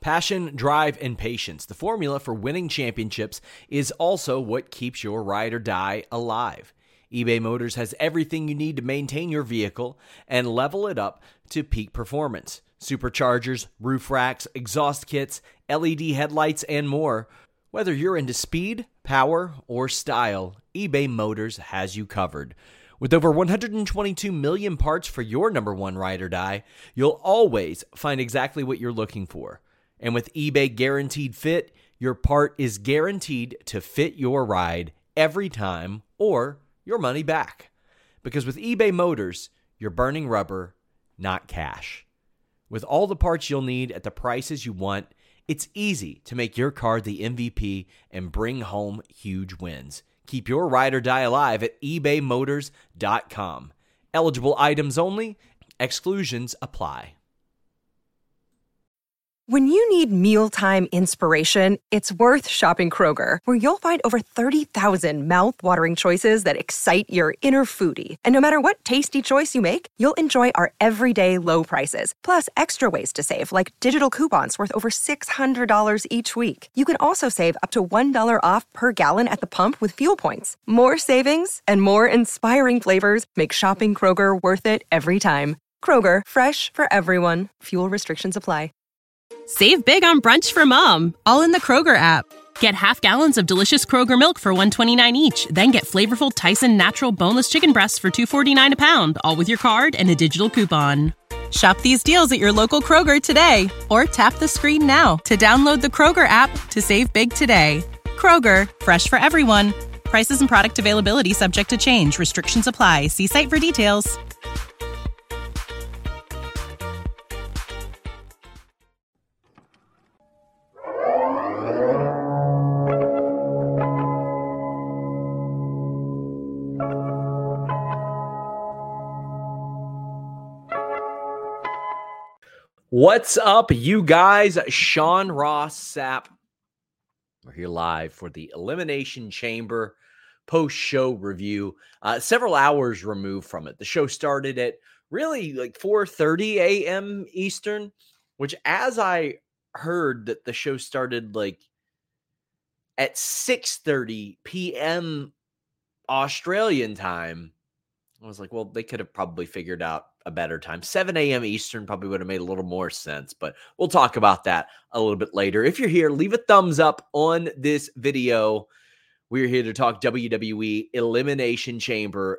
Passion, drive, and patience. The formula for winning championships is also what keeps your ride or die alive. eBay Motors has everything you need to maintain your vehicle and level it up to peak performance. Superchargers, roof racks, exhaust kits, LED headlights, and more. Whether you're into speed, power, or style, eBay Motors has you covered. With over 122 million parts for your number one ride or die, you'll always find exactly what you're looking for. And with eBay Guaranteed Fit, your part is guaranteed to fit your ride every time or your money back. Because with eBay Motors, you're burning rubber, not cash. With all the parts you'll need at the prices you want, it's easy to make your car the MVP and bring home huge wins. Keep your ride or die alive at ebaymotors.com. Eligible items only. Exclusions apply. When you need mealtime inspiration, it's worth shopping Kroger, where you'll find over 30,000 mouth-watering choices that excite your inner foodie. And no matter what tasty choice you make, you'll enjoy our everyday low prices, plus extra ways to save, like digital coupons worth over $600 each week. You can also save up to $1 off per gallon at the pump with fuel points. More savings and more inspiring flavors make shopping Kroger worth it every time. Kroger, fresh for everyone. Fuel restrictions apply. Save big on brunch for mom, all in the Kroger app. Get half gallons of delicious Kroger milk for $1.29 each. Then get flavorful Tyson natural boneless chicken breasts for $2.49 a pound, all with your card and a digital coupon. Shop these deals at your local Kroger today, or tap the screen now to download the Kroger app to save big today. Kroger, fresh for everyone. Prices and product availability subject to change. Restrictions apply. See site for details. What's up, you guys? Sean Ross Sapp. We're here live for the Elimination Chamber post-show review. Several hours removed from it. The show started at really like 4:30 a.m. Eastern, which as I heard that the show started like at 6:30 p.m. Australian time, I was like, well, they could have probably figured out a better time. 7 a.m. Eastern probably would have made a little more sense, but we'll talk about that a little bit later. If you're here, leave a thumbs up on this video. We're here to talk WWE Elimination Chamber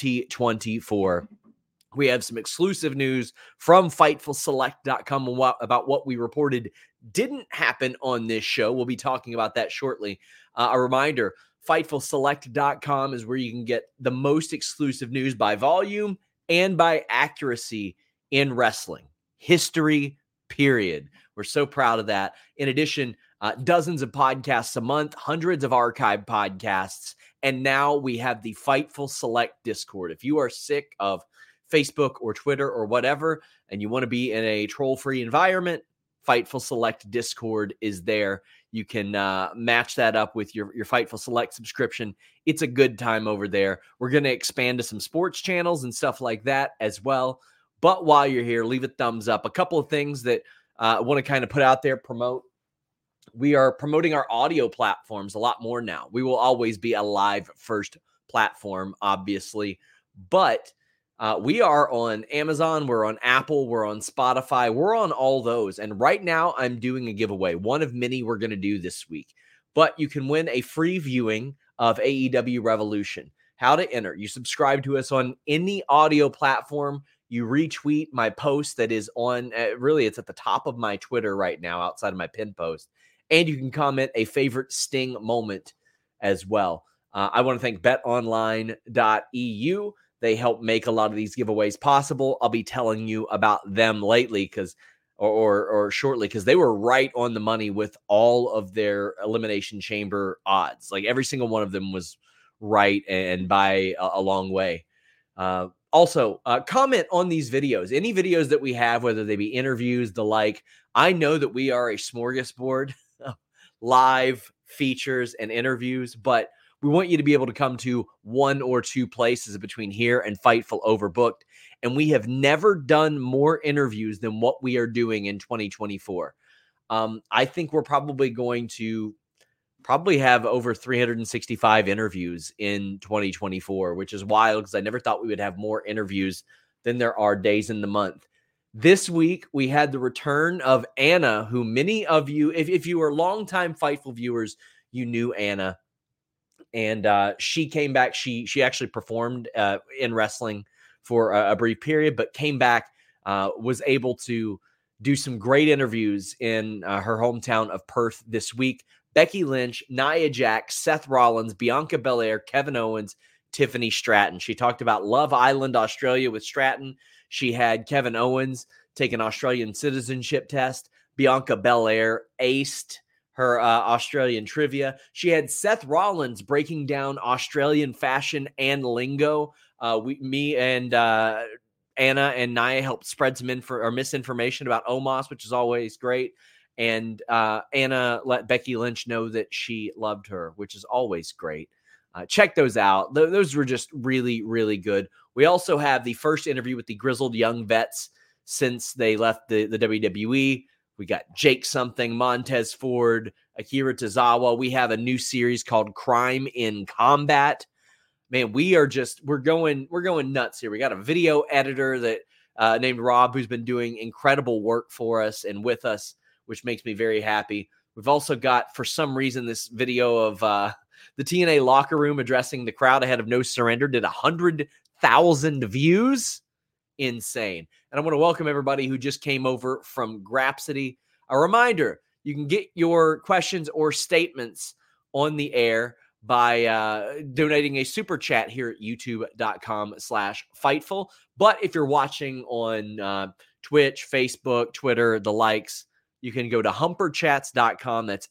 2024. We have some exclusive news from FightfulSelect.com about what we reported didn't happen on this show. We'll be talking about that shortly. A reminder, FightfulSelect.com is where you can get the most exclusive news by volume and by accuracy in wrestling history, period. We're so proud of that. In addition, dozens of podcasts a month, hundreds of archived podcasts, and now we have the Fightful Select Discord. If you are sick of Facebook or Twitter or whatever, and you want to be in a troll-free environment, Fightful Select Discord is there. You can match that up with your Fightful Select subscription. It's a good time over there. We're going to expand to some sports channels and stuff like that as well. But while you're here, leave a thumbs up. A couple of things that I want to kind of put out there, promote. We are promoting our audio platforms a lot more now. We will always be a live first platform, obviously. But we are on Amazon, we're on Apple, we're on Spotify, we're on all those. And right now I'm doing a giveaway, one of many we're going to do this week. But you can win a free viewing of AEW Revolution. How to enter. You subscribe to us on any audio platform. You retweet my post that is on, really it's at the top of my Twitter right now outside of my pin post. And you can comment a favorite Sting moment as well. I want to thank betonline.eu. They help make a lot of these giveaways possible. I'll be telling you about them lately or shortly because they were right on the money with all of their Elimination Chamber odds. Like every single one of them was right and by a long way. Also, comment on these videos. Any videos that we have, whether they be interviews, the like. I know that we are a smorgasbord of live features and interviews, but we want you to be able to come to one or two places between here and Fightful Overbooked. And we have never done more interviews than what we are doing in 2024. I think we're probably going to have over 365 interviews in 2024, which is wild because I never thought we would have more interviews than there are days in the month. This week, we had the return of Anna, who many of you, if you were longtime Fightful viewers, you knew Anna. And she came back. She actually performed in wrestling for a brief period, but came back, was able to do some great interviews in her hometown of Perth this week. Becky Lynch, Nia Jax, Seth Rollins, Bianca Belair, Kevin Owens, Tiffany Stratton. She talked about Love Island, Australia with Stratton. She had Kevin Owens take an Australian citizenship test. Bianca Belair aced her Australian trivia. She had Seth Rollins breaking down Australian fashion and lingo. Me and Anna and Nia helped spread some misinformation about Omos, which is always great. And Anna let Becky Lynch know that she loved her, which is always great. Check those out. Those were just really, really good. We also have the first interview with the grizzled young vets since they left the WWE. We got Jake something, Montez Ford, Akira Tozawa. We have a new series called Crime in Combat. Man, we're going nuts here. We got a video editor that named Rob, who's been doing incredible work for us and with us, which makes me very happy. We've also got, for some reason, this video of the TNA locker room addressing the crowd ahead of No Surrender did 100,000 views. Insane. And I want to welcome everybody who just came over from Grapsody. A reminder, you can get your questions or statements on the air by donating a super chat here at youtube.com/Fightful. But if you're watching on Twitch, Facebook, Twitter, the likes, you can go to humperchats.com. That's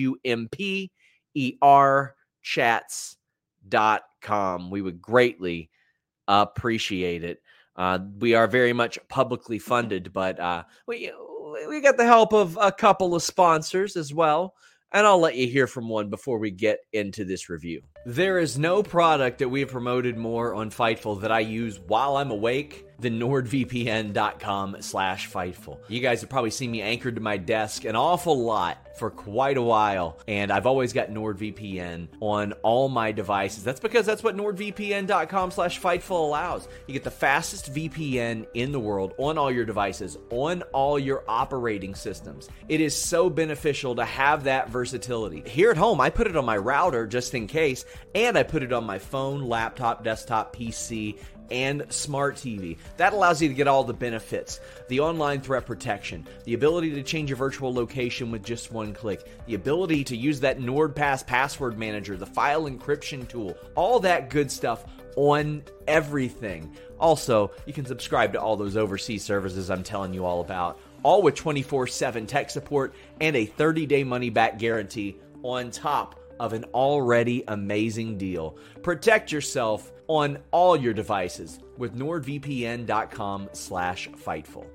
HUMPER chats.com. We would greatly appreciate it. We are very much publicly funded, but we got the help of a couple of sponsors as well. And I'll let you hear from one before we get into this review. There is no product that we have promoted more on Fightful that I use while I'm awake than NordVPN.com/Fightful. You guys have probably seen me anchored to my desk an awful lot for quite a while, and I've always got NordVPN on all my devices. That's because that's what NordVPN.com/Fightful allows. You get the fastest VPN in the world on all your devices, on all your operating systems. It is so beneficial to have that versatility. Here at home, I put it on my router just in case, and I put it on my phone, laptop, desktop, PC, and smart TV. That allows you to get all the benefits. The online threat protection, the ability to change your virtual location with just one click, the ability to use that NordPass password manager, the file encryption tool, all that good stuff on everything. Also, you can subscribe to all those overseas services I'm telling you all about, all with 24/7 tech support and a 30-day money-back guarantee on top of an already amazing deal. Protect yourself on all your devices with NordVPN.com/Fightful.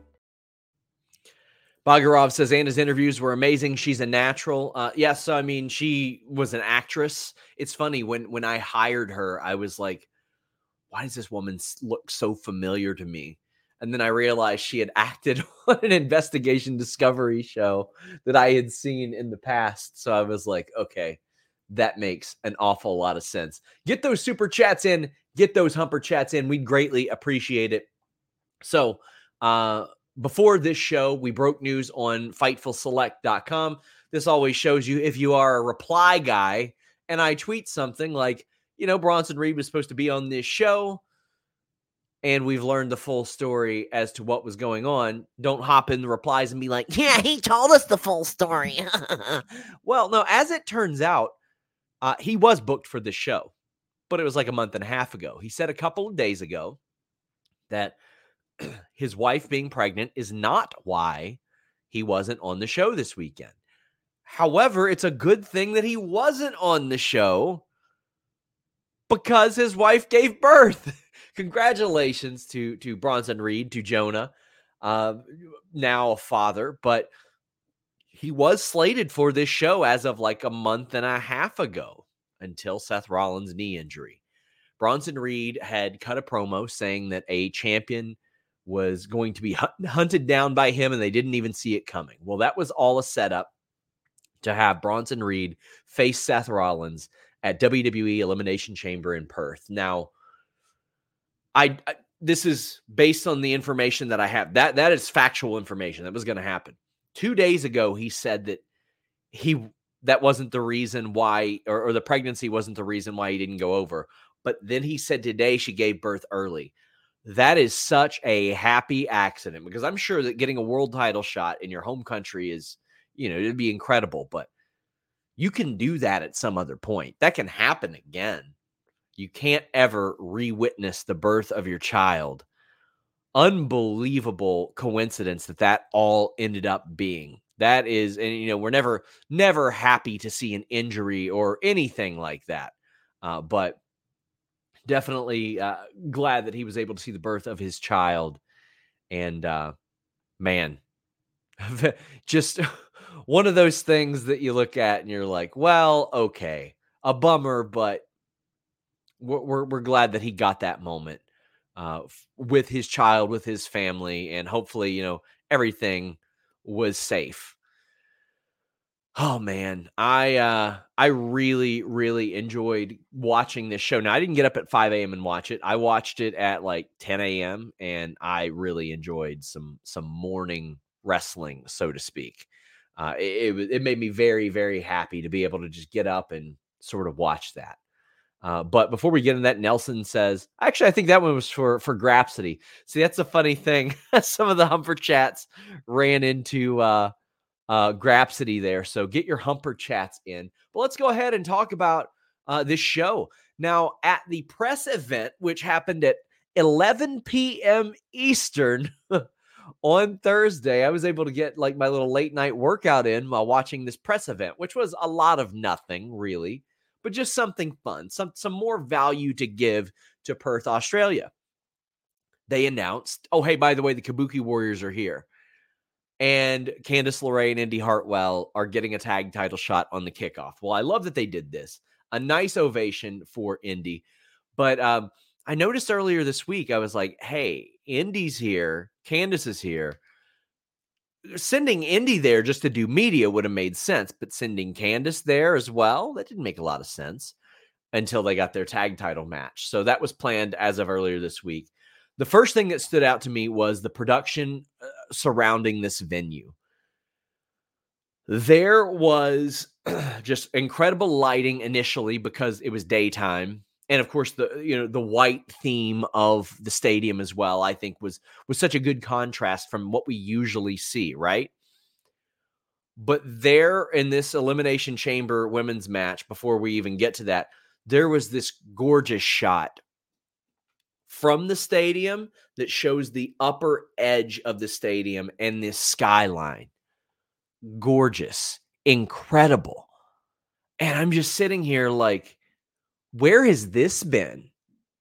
Bagarov says Anna's interviews were amazing. She's a natural. Yes, so I mean, she was an actress. It's funny, when I hired her, I was like, why does this woman look so familiar to me? And then I realized she had acted on an investigation discovery show that I had seen in the past. So I was like, okay, that makes an awful lot of sense. Get those super chats in. Get those humper chats in. We'd greatly appreciate it. So before this show, we broke news on FightfulSelect.com. This always shows you if you are a reply guy and I tweet something like, Bronson Reed was supposed to be on this show and we've learned the full story as to what was going on. Don't hop in the replies and be like, yeah, he told us the full story. Well, no, as it turns out, he was booked for this show, but it was like a month and a half ago. He said a couple of days ago that his wife being pregnant is not why he wasn't on the show this weekend. However, it's a good thing that he wasn't on the show because his wife gave birth. Congratulations to Bronson Reed, to Jonah, now a father, but he was slated for this show as of like a month and a half ago until Seth Rollins' knee injury. Bronson Reed had cut a promo saying that a champion was going to be hunted down by him, and they didn't even see it coming. Well, that was all a setup to have Bronson Reed face Seth Rollins at WWE Elimination Chamber in Perth. Now, this is based on the information that I have. That is factual information that was going to happen. 2 days ago, he said that that wasn't the reason why, or the pregnancy wasn't the reason why he didn't go over. But then he said today she gave birth early. That is such a happy accident, because I'm sure that getting a world title shot in your home country is, it'd be incredible, but you can do that at some other point. That can happen again. You can't ever re-witness the birth of your child. Unbelievable coincidence that all ended up being. That is, and we're never happy to see an injury or anything like that. But definitely glad that he was able to see the birth of his child. And man, just one of those things that you look at and you're like, well, okay, a bummer, but we're glad that he got that moment with his child, with his family, and hopefully, everything was safe. Oh man, I really, really enjoyed watching this show. Now, I didn't get up at 5 a.m. and watch it. I watched it at like 10 a.m. and I really enjoyed some morning wrestling, so to speak. It made me very, very happy to be able to just get up and sort of watch that. But before we get into that, Nelson says, actually, I think that one was for Grapsody. See, that's a funny thing. Some of the Humper chats ran into Grapsody there. So get your Humper chats in. But let's go ahead and talk about this show. Now, at the press event, which happened at 11 p.m. Eastern on Thursday, I was able to get like my little late night workout in while watching this press event, which was a lot of nothing really, but just something fun, some more value to give to Perth, Australia. They announced, oh, hey, by the way, the Kabuki Warriors are here. And Candice LeRae and Indy Hartwell are getting a tag title shot on the kickoff. Well, I love that they did this. A nice ovation for Indy. But I noticed earlier this week, I was like, hey, Indy's here. Candice is here. Sending Indy there just to do media would have made sense. But sending Candice there as well, that didn't make a lot of sense until they got their tag title match. So that was planned as of earlier this week. The first thing that stood out to me was the production surrounding this venue. There was just incredible lighting initially because it was daytime. And of course, the white theme of the stadium as well, I think was such a good contrast from what we usually see, right? But there in this Elimination Chamber women's match, before we even get to that, there was this gorgeous shot from the stadium that shows the upper edge of the stadium and this skyline. Gorgeous, incredible. And I'm just sitting here like, where has this been?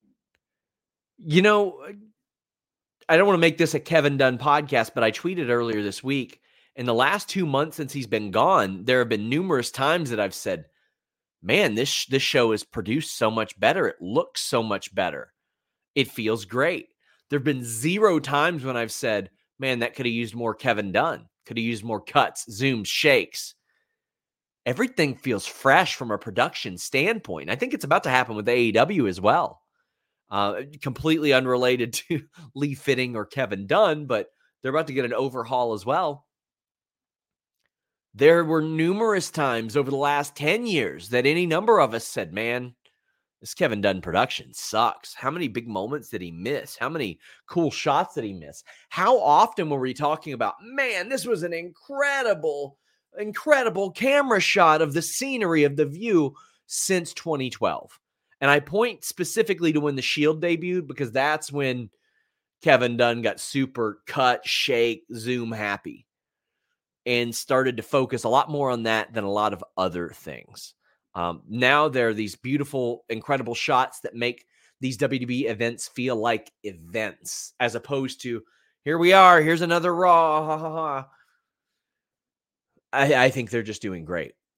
I don't want to make this a Kevin Dunn podcast, but I tweeted earlier this week, in the last 2 months since he's been gone, there have been numerous times that I've said, man, this show is produced so much better. It looks so much better. It feels great. There have been 0 times when I've said, man, that could have used more Kevin Dunn, could have used more cuts, zooms, shakes. Everything feels fresh from a production standpoint. I think it's about to happen with AEW as well. Completely unrelated to Lee Fitting or Kevin Dunn, but they're about to get an overhaul as well. There were numerous times over the last 10 years that any number of us said, man, this Kevin Dunn production sucks. How many big moments did he miss? How many cool shots did he miss? How often were we talking about, man, this was an incredible camera shot of the scenery, of the view since 2012. And I point specifically to when the Shield debuted, because that's when Kevin Dunn got super cut, shake, zoom happy and started to focus a lot more on that than a lot of other things. Now there are these beautiful, incredible shots that make these WWE events feel like events, as opposed to, here we are, here's another Raw. I think they're just doing great.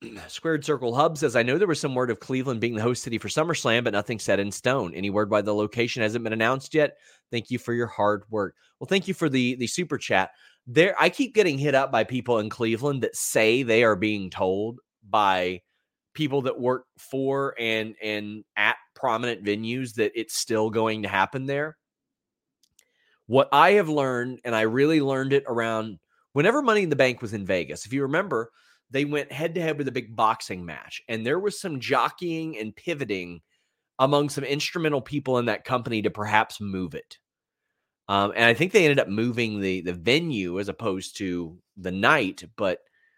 Squared Circle Hub says, I know there was some word of Cleveland being the host city for SummerSlam, but nothing set in stone. Any word why the location hasn't been announced yet? Thank you for your hard work. Well, thank you for the super chat. There, I keep getting hit up by people in Cleveland that say they are being told by people that work for and at prominent venues that it's still going to happen there. What I have learned, and I really learned it around whenever Money in the Bank was in Vegas, if you remember, they went head-to-head with a big boxing match, and there was some jockeying and pivoting among some instrumental people in that company to perhaps move it. And I think they ended up moving the venue as opposed to the night, but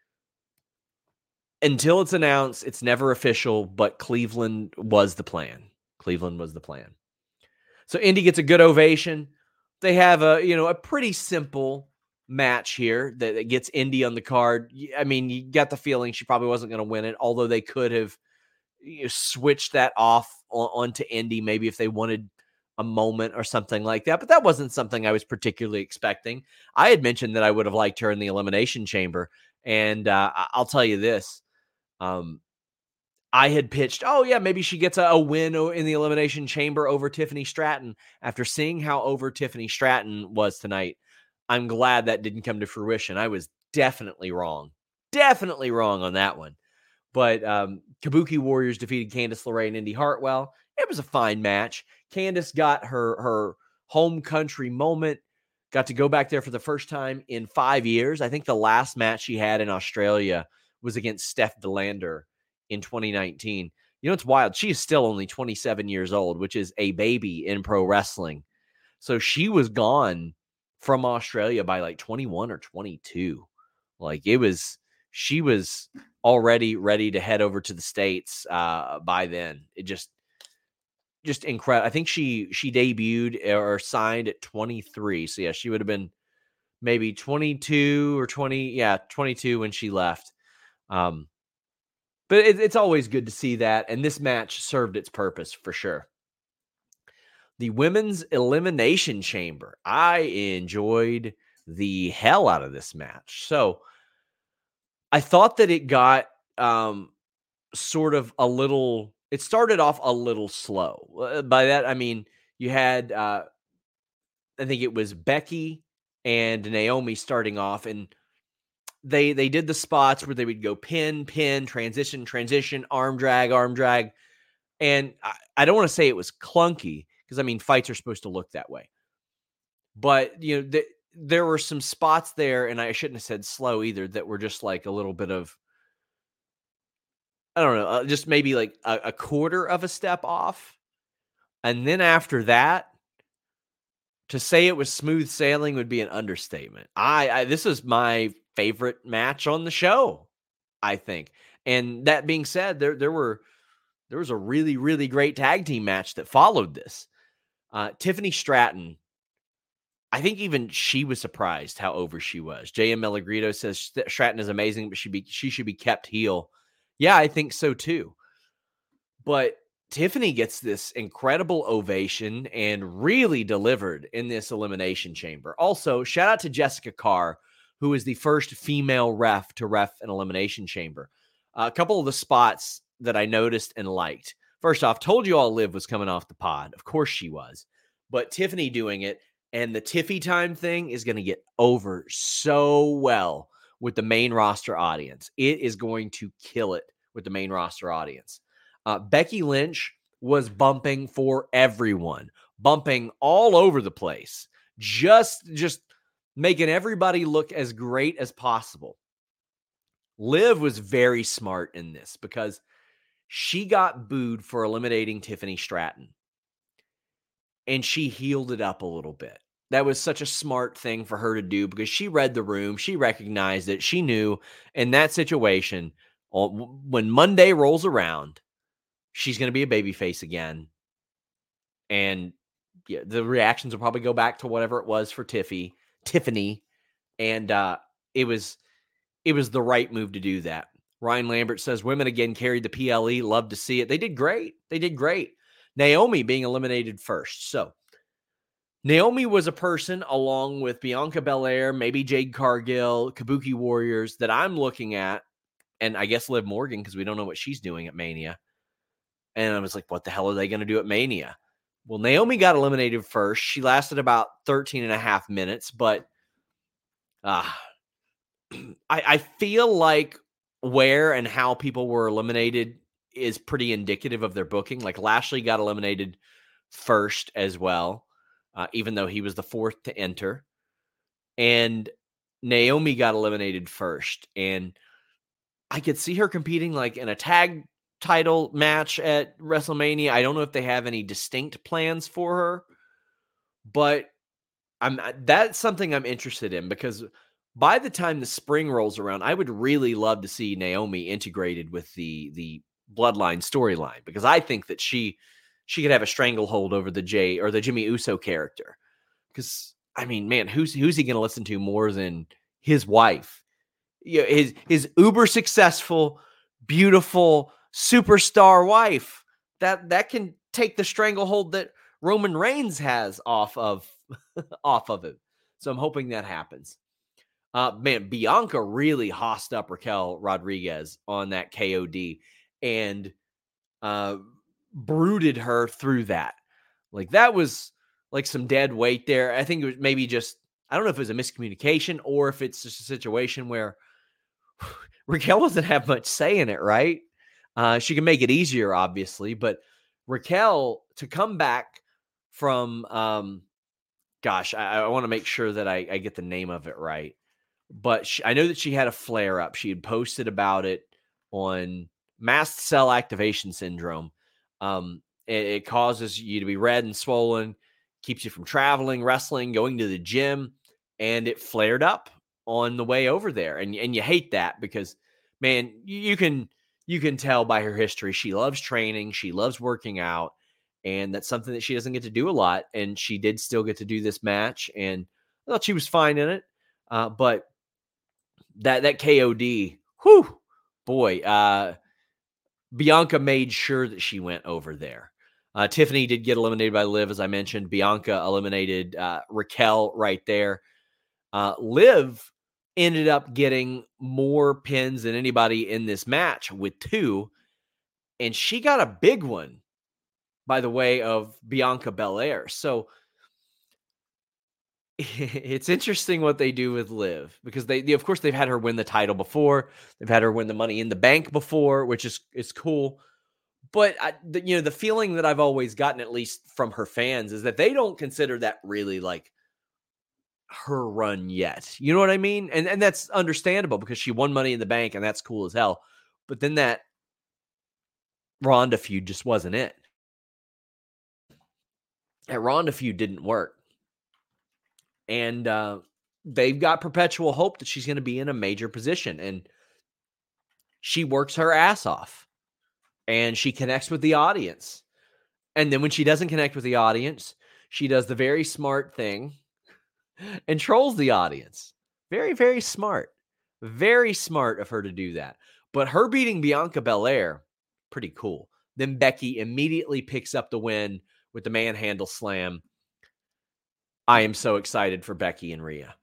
until it's announced, it's never official, but Cleveland was the plan. Cleveland was the plan. So Indy gets a good ovation. They have a pretty simple match here that gets Indy on the card. I mean, you got the feeling she probably wasn't going to win it, although they could have switched that off onto Indy maybe if they wanted a moment or something like that. But that wasn't something I was particularly expecting. I had mentioned that I would have liked her in the Elimination Chamber, and I'll tell you this. I had pitched, maybe she gets a win in the Elimination Chamber over Tiffany Stratton. After seeing how over Tiffany Stratton was tonight, I'm glad that didn't come to fruition. I was definitely wrong on that one. But Kabuki Warriors defeated Candice LeRae and Indy Hartwell. It was a fine match. Candice got her home country moment, got to go back there for the first time in 5 years. I think the last match she had in Australia was against Steph DeLander in 2019. You know, it's wild. She is still only 27 years old, which is a baby in pro wrestling. So she was gone from Australia by like 21 or 22. She was already ready to head over to the States by then. It just incredible. I think she debuted or signed at 23. So yeah, she would have been maybe 22 or 22 when she left. But it's always good to see that. And this match served its purpose for sure. The Women's Elimination Chamber. I enjoyed the hell out of this match. So I thought that it got sort of it started off a little slow. By that, I mean, you had, I think it was Becky and Naomi starting off, and they did the spots where they would go pin, transition, arm drag. And I don't want to say it was clunky, because, I mean, fights are supposed to look that way. But, there were some spots there, and I shouldn't have said slow either, that were just like a little bit of, I don't know, just maybe like a quarter of a step off. And then after that, to say it was smooth sailing would be an understatement. This is my favorite match on the show, I think. And that being said, there was a really, really great tag team match that followed this. Tiffany Stratton, I think even she was surprised how over she was. J.M. Melagrito says Stratton is amazing, but she should be kept heel. Yeah, I think so too. But Tiffany gets this incredible ovation and really delivered in this Elimination Chamber. Also, shout out to Jessica Carr, who is the first female ref to ref an Elimination Chamber. A couple of the spots that I noticed and liked. First off, told you all Liv was coming off the pod. Of course she was. But Tiffany doing it, and the Tiffy time thing is going to get over so well with the main roster audience. It is going to kill it with the main roster audience. Becky Lynch was bumping for everyone, bumping all over the place, just making everybody look as great as possible. Liv was very smart in this because she got booed for eliminating Tiffany Stratton, and she healed it up a little bit. That was such a smart thing for her to do because she read the room. She recognized it. She knew in that situation, when Monday rolls around, she's going to be a babyface again. And yeah, the reactions will probably go back to whatever it was for Tiffany. And it was the right move to do that. Ryan Lambert says, women again carried the PLE. Love to see it. They did great. Naomi being eliminated first. So Naomi was a person, along with Bianca Belair, maybe Jade Cargill, Kabuki Warriors, that I'm looking at and I guess Liv Morgan, because we don't know what she's doing at Mania. And I was like, what the hell are they going to do at Mania? Well, Naomi got eliminated first. She lasted about 13 and a half minutes, but I feel like where and how people were eliminated is pretty indicative of their booking. Like Lashley got eliminated first as well, even though he was the fourth to enter. And Naomi got eliminated first. And I could see her competing like in a tag title match at WrestleMania. I don't know if they have any distinct plans for her, but that's something I'm interested in, because by the time the spring rolls around, I would really love to see Naomi integrated with the Bloodline storyline, because I think that she could have a stranglehold over the Jimmy Uso character. Because I mean, man, who's he going to listen to more than his wife? You know, his uber successful, beautiful superstar wife that can take the stranglehold that Roman Reigns has off of it. So I'm hoping that happens. Man, Bianca really hossed up Raquel Rodriguez on that KOD and brooded her through that. Like, that was like some dead weight there. I think it was maybe just, I don't know if it was a miscommunication or if it's just a situation where Raquel doesn't have much say in it, right? She can make it easier, obviously, but Raquel, to come back from, I want to make sure that I get the name of it right. But I know that she had a flare-up. She had posted about it on mast cell activation syndrome. It causes you to be red and swollen, keeps you from traveling, wrestling, going to the gym, and it flared up on the way over there. And you hate that because, man, you can tell by her history she loves training, she loves working out, and that's something that she doesn't get to do a lot. And she did still get to do this match, and I thought she was fine in it. But that KOD, whew, boy, Bianca made sure that she went over there. Tiffany did get eliminated by Liv, as I mentioned. Bianca eliminated Raquel right there. Liv ended up getting more pins than anybody in this match with 2, and she got a big one by the way of Bianca Belair. So it's interesting what they do with Liv, because they of course they've had her win the title before. They've had her win the Money in the Bank before, which is cool. But the feeling that I've always gotten, at least from her fans, is that they don't consider that really like her run yet. You know what I mean? And that's understandable, because she won Money in the Bank, and that's cool as hell. But then that Ronda feud just wasn't it. That Ronda feud didn't work. And they've got perpetual hope that she's going to be in a major position. And she works her ass off. And she connects with the audience. And then when she doesn't connect with the audience, she does the very smart thing and trolls the audience. Very, very smart. Very smart of her to do that. But her beating Bianca Belair, pretty cool. Then Becky immediately picks up the win with the manhandle slam. I am so excited for Becky and Rhea.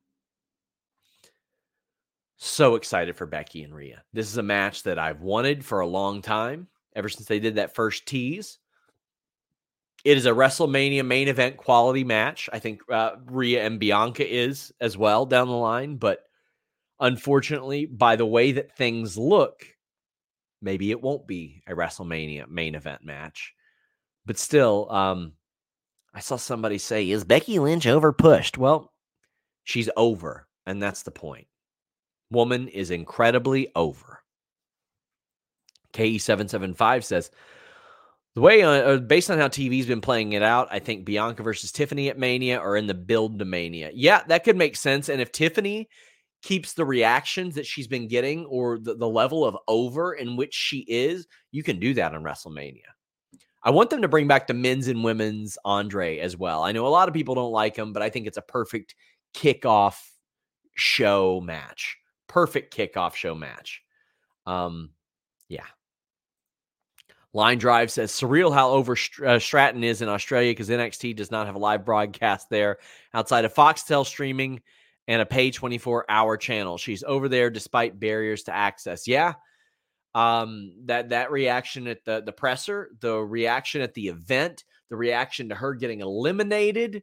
So excited for Becky and Rhea. This is a match that I've wanted for a long time, ever since they did that first tease. It is a WrestleMania main event quality match. I think Rhea and Bianca is as well down the line. But unfortunately, by the way that things look, maybe it won't be a WrestleMania main event match. But still, I saw somebody say, is Becky Lynch over pushed? Well, she's over, and that's the point. Woman is incredibly over. KE775 says, the way, based on how TV's been playing it out, I think Bianca versus Tiffany at Mania are in the build to Mania. Yeah, that could make sense. And if Tiffany keeps the reactions that she's been getting, or the level of over in which she is, you can do that on WrestleMania. I want them to bring back the men's and women's Andre as well. I know a lot of people don't like him, but I think it's a perfect kickoff show match. Perfect kickoff show match. Yeah. Line Drive says, surreal how over Stratton is in Australia, because NXT does not have a live broadcast there outside of Foxtel streaming and a pay 24-hour channel. She's over there despite barriers to access. Yeah, That reaction at the presser, the reaction at the event, the reaction to her getting eliminated.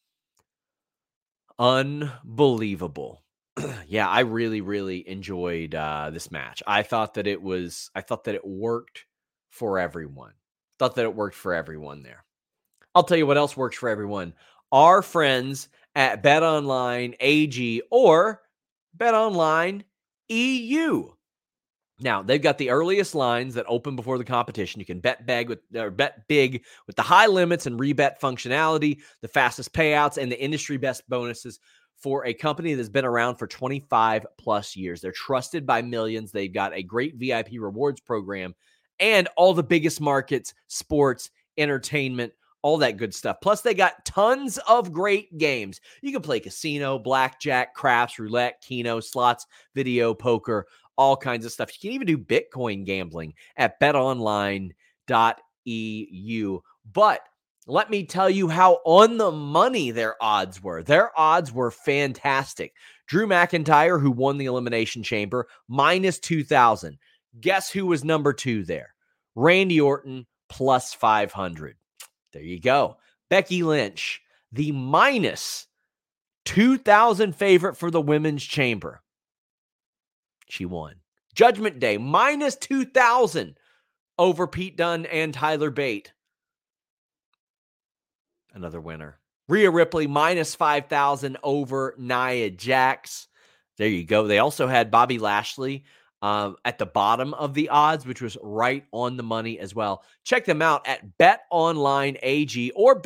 Unbelievable. Yeah, I really, really enjoyed this match. I thought that it worked for everyone. Thought that it worked for everyone there. I'll tell you what else works for everyone. Our friends at BetOnline AG or BetOnline EU. Now, they've got the earliest lines that open before the competition. You can bet big with the high limits and rebet functionality, the fastest payouts, and the industry best bonuses for a company that's been around for 25 plus years. They're trusted by millions. They've got a great VIP rewards program and all the biggest markets, sports, entertainment, all that good stuff. Plus, they got tons of great games. You can play casino, blackjack, craps, roulette, keno, slots, video, poker, all kinds of stuff. You can even do Bitcoin gambling at betonline.eu. But let me tell you how on the money their odds were. Their odds were fantastic. Drew McIntyre, who won the Elimination Chamber, minus 2,000. Guess who was number 2 there? Randy Orton, plus 500. There you go. Becky Lynch, the minus 2,000 favorite for the Women's Chamber. She won. Judgment Day, minus 2,000 over Pete Dunne and Tyler Bate. Another winner. Rhea Ripley, minus 5,000 over Nia Jax. There you go. They also had Bobby Lashley at the bottom of the odds, which was right on the money as well. Check them out at BetOnline AG or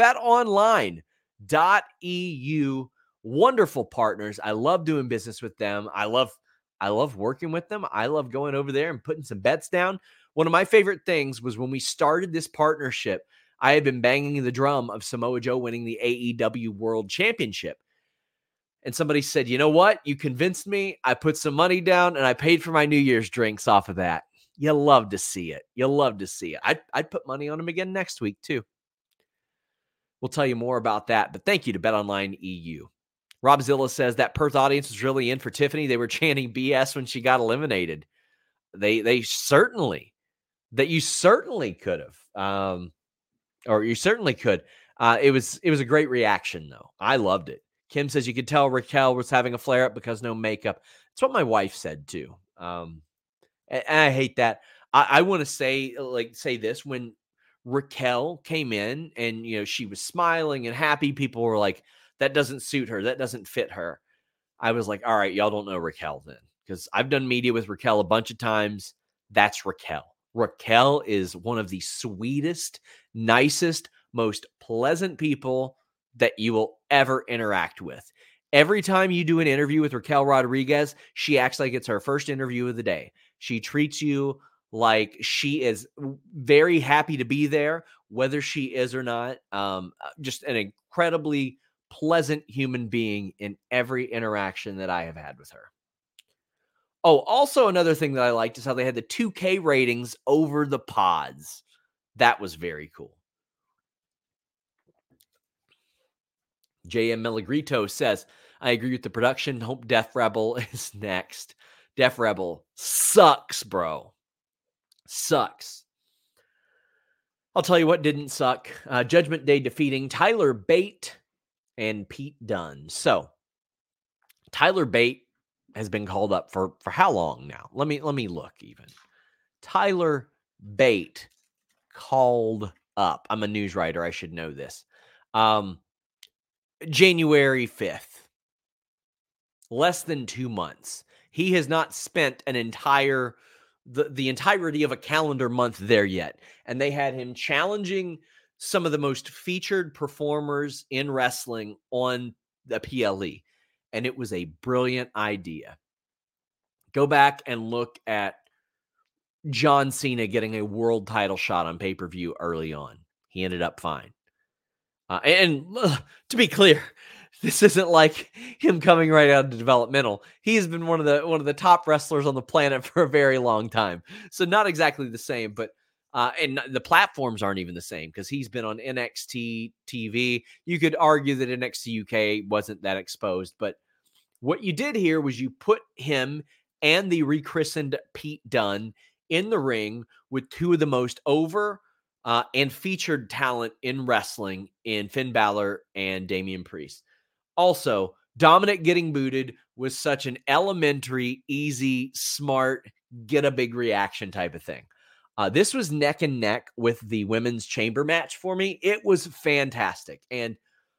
betonline.eu. Wonderful partners. I love doing business with them. I love working with them. I love going over there and putting some bets down. One of my favorite things was when we started this partnership, I had been banging the drum of Samoa Joe winning the AEW World Championship. And somebody said, you know what? You convinced me. I put some money down and I paid for my New Year's drinks off of that. You love to see it. You'll love to see it. I'd put money on him again next week too. We'll tell you more about that. But thank you to BetOnline EU. Rob Zilla says that Perth audience was really in for Tiffany. They were chanting BS when she got eliminated. You certainly could have, or you certainly could. It was a great reaction though. I loved it. Kim says you could tell Raquel was having a flare up because no makeup. That's what my wife said too. And I hate that. I want to say this: when Raquel came in and she was smiling and happy, people were like, that doesn't suit her. That doesn't fit her. I was like, all right, y'all don't know Raquel then. Because I've done media with Raquel a bunch of times. That's Raquel. Raquel is one of the sweetest, nicest, most pleasant people that you will ever interact with. Every time you do an interview with Raquel Rodriguez, she acts like it's her first interview of the day. She treats you like she is very happy to be there, whether she is or not. Just an incredibly pleasant human being in every interaction that I have had with her. Oh, also another thing that I liked is how they had the 2K ratings over the pods. That was very cool. JM Miligrito says, I agree with the production. Hope Def Rebel is next. Def Rebel sucks, bro. Sucks. I'll tell you what didn't suck. Judgment Day defeating Tyler Bate and Pete Dunne. So, Tyler Bate has been called up for how long now? Let me look even. Tyler Bate called up. I'm a news writer. I should know this. January 5th. Less than 2 months. He has not spent an entire the entirety of a calendar month there yet. And they had him challenging some of the most featured performers in wrestling on the PLE. And it was a brilliant idea. Go back and look at John Cena getting a world title shot on pay-per-view early on. He ended up fine. To be clear, this isn't like him coming right out of developmental. He's been one of the top wrestlers on the planet for a very long time. So not exactly the same, but and the platforms aren't even the same because he's been on NXT TV. You could argue that NXT UK wasn't that exposed, but what you did here was you put him and the rechristened Pete Dunne in the ring with two of the most over and featured talent in wrestling in Finn Balor and Damian Priest. Also, Dominic getting booted was such an elementary, easy, smart, get a big reaction type of thing. This was neck and neck with the women's chamber match for me. It was fantastic. And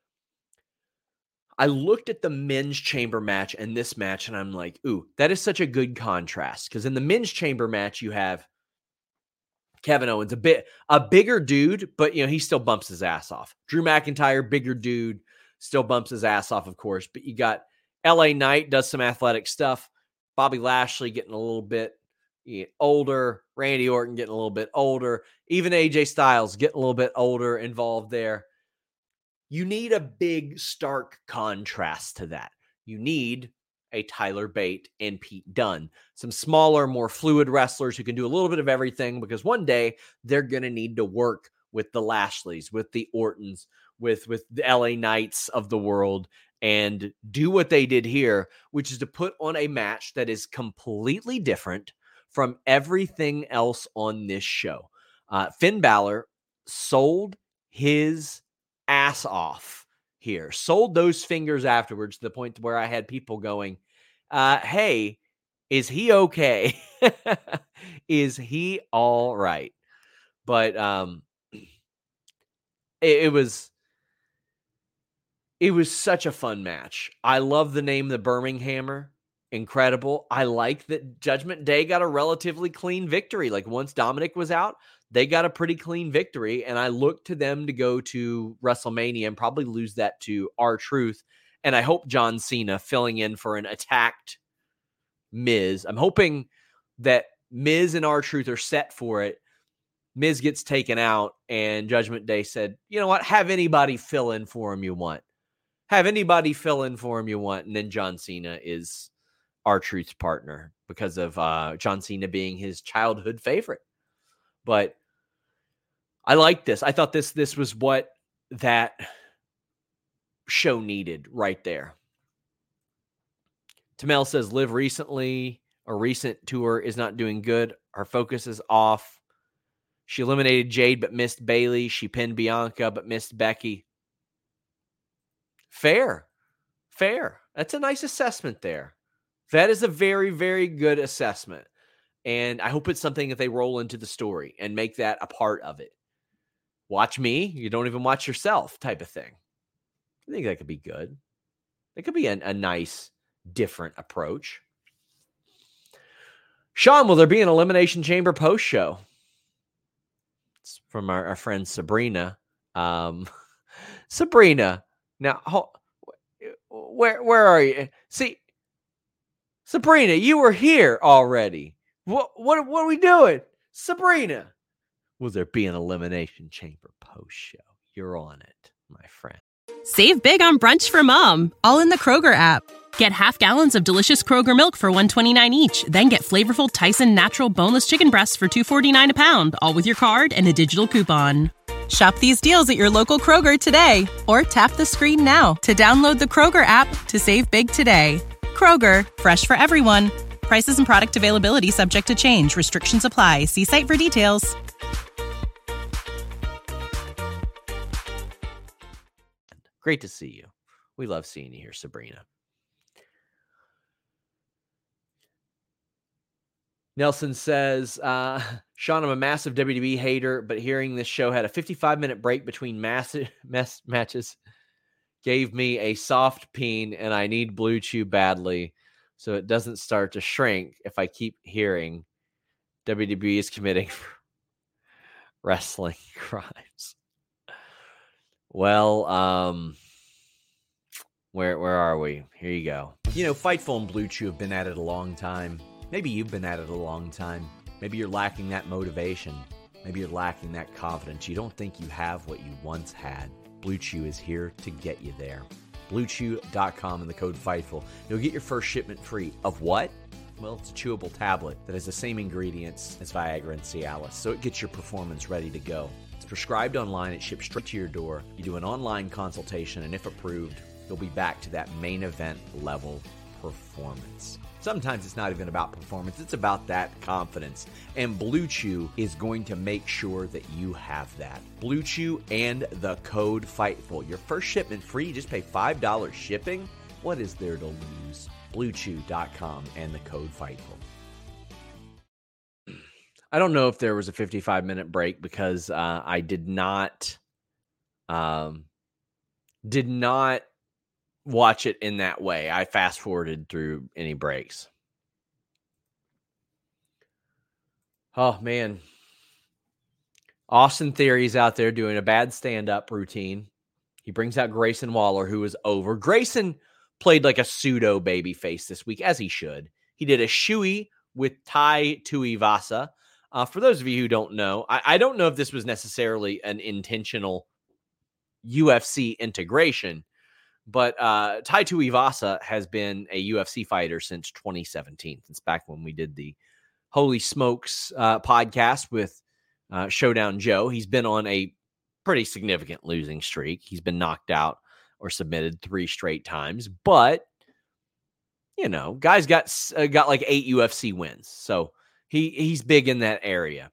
I looked at the men's chamber match and this match, and I'm like, ooh, that is such a good contrast. Because in the men's chamber match, you have Kevin Owens, a bigger dude, but he still bumps his ass off. Drew McIntyre, bigger dude, still bumps his ass off, of course. But you got LA Knight, does some athletic stuff. Bobby Lashley getting a little bit older. Randy Orton getting a little bit older. Even AJ Styles getting a little bit older involved there. You need a big, stark contrast to that. You need a Tyler Bate and Pete Dunne. Some smaller, more fluid wrestlers who can do a little bit of everything, because one day they're going to need to work with the Lashleys, with the Ortons, with the LA Knights of the world, and do what they did here, which is to put on a match that is completely different from everything else on this show. Finn Balor sold his ass off here, sold those fingers afterwards, to the point where I had people going, hey, is he okay? Is he all right? But it was such a fun match. I love the name, the Birminghammer. Incredible. I like that Judgment Day got a relatively clean victory. Like, once Dominic was out, they got a pretty clean victory, and I look to them to go to WrestleMania and probably lose that to R-Truth. And I hope John Cena filling in for an attacked Miz. I'm hoping that Miz and R-Truth are set for it. Miz gets taken out, and Judgment Day said, you know what? Have anybody fill in for him you want. Have anybody fill in for him you want. And then John Cena is R-Truth's partner because of John Cena being his childhood favorite. But I like this. I thought this was what that show needed right there. Tamel says, Liv recent tour is not doing good. Her focus is off. She eliminated Jade but missed Bayley. She pinned Bianca but missed Becky. Fair. That's a nice assessment there. That is a very, very good assessment. And I hope it's something that they roll into the story and make that a part of it. Watch me, you don't even watch yourself type of thing. I think that could be good. That could be a nice, different approach. Sean, will there be an Elimination Chamber post show? It's from our friend Sabrina. Sabrina, now, where are you? See, Sabrina, you were here already. What are we doing? Sabrina, will there be an Elimination Chamber post show? You're on it, my friend. Save big on brunch for mom, all in the Kroger app. Get half gallons of delicious Kroger milk for $1.29 each. Then get flavorful Tyson natural boneless chicken breasts for $2.49 a pound, all with your card and a digital coupon. Shop these deals at your local Kroger today, or tap the screen now to download the Kroger app to save big today. Kroger, fresh for everyone. Prices and product availability subject to change. Restrictions apply. See site for details. Great to see you. We love seeing you here, Sabrina. Nelson says, Sean, I'm a massive WWE hater, but hearing this show had a 55-minute break between matches gave me a soft peen, and I need Blue Chew badly so it doesn't start to shrink if I keep hearing WWE is committing wrestling crimes. Well, where are we? Here you go. Fightful and Blue Chew have been at it a long time. Maybe you've been at it a long time. Maybe you're lacking that motivation. Maybe you're lacking that confidence. You don't think you have what you once had. Blue Chew is here to get you there. BlueChew.com and the code FIGHTFUL. You'll get your first shipment free. Of what? Well, it's a chewable tablet that has the same ingredients as Viagra and Cialis, so it gets your performance ready to go. It's prescribed online. It ships straight to your door. You do an online consultation, and if approved, you'll be back to that main event level performance. Sometimes it's not even about performance. It's about that confidence. And Blue Chew is going to make sure that you have that. Blue Chew and the code FIGHTFUL. Your first shipment free. You just pay $5 shipping. What is there to lose? BlueChew.com and the code FIGHTFUL. I don't know if there was a 55-minute break because I did not watch it in that way. I fast forwarded through any breaks. Oh, man. Austin Theory's out there doing a bad stand-up routine. He brings out Grayson Waller, who is over. Grayson played like a pseudo babyface this week, as he should. He did a shoey with Tai Tuivasa. For those of you who don't know, I don't know if this was necessarily an intentional UFC integration, but Tai Tuivasa has been a UFC fighter since 2017, since back when we did the Holy Smokes podcast with Showdown Joe. He's been on a pretty significant losing streak. He's been knocked out or submitted 3 straight times, but you know, guy's got like 8 UFC wins, so he's big in that area.